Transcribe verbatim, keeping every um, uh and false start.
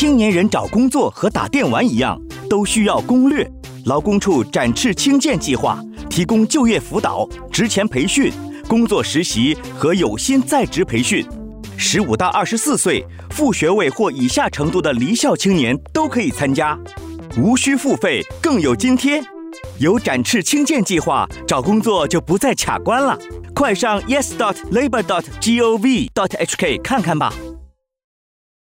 青年人找工作和打电玩一样，都需要攻略。劳工处展翅青见计划提供就业辅导、职前培训、工作实习和有薪在职培训。十五到二十四岁、副学位或以下程度的离校青年都可以参加，无需付费，更有津贴。有展翅青见计划，找工作就不再卡关了。快上 yes dot labor dot gov dot hk 看看吧。